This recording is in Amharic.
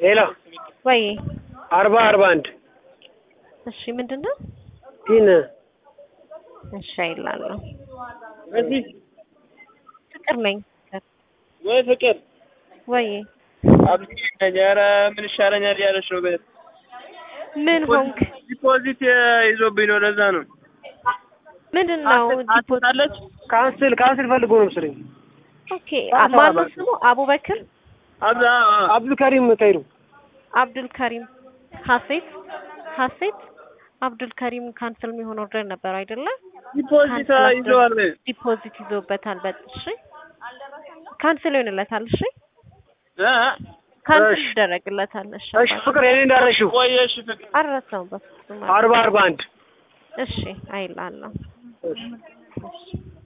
ሄሎ ወይ 41 እሺ ምንድነው ፒን እሺ አይላለሁ እዚህ ፍቅር ነኝ ወይ ፍቅር ወይ አብዚ ነኛራ ምን ይሻለኛል ያለሽ ነው ቤት ምን ሆንክ ዲፖዚት ይዞብኝ ነው ለዛ ነው ምንድነው ዲፖዚት አለች ካንስል ፈልጎ ነው መሰለኝ ኦኬ ማነው ስሙ አቡበክር አብዱል ከሪም ከይሩ አብዱል ከሪም ሀሴት አብዱል ከሪም ካንስል የሚሆን ኦርደር ነበር አይደለ ዲፖዚት ይዞበታል በጥሽ ካንስል ይሆንለታል እሺ ካንስል ይደረግለታል እሺ ፍቅር የኔ እንዳረሽው ቆየሽ ፍቅር አረሳው በፍጹም 41 እሺ አይላለሁ እሺ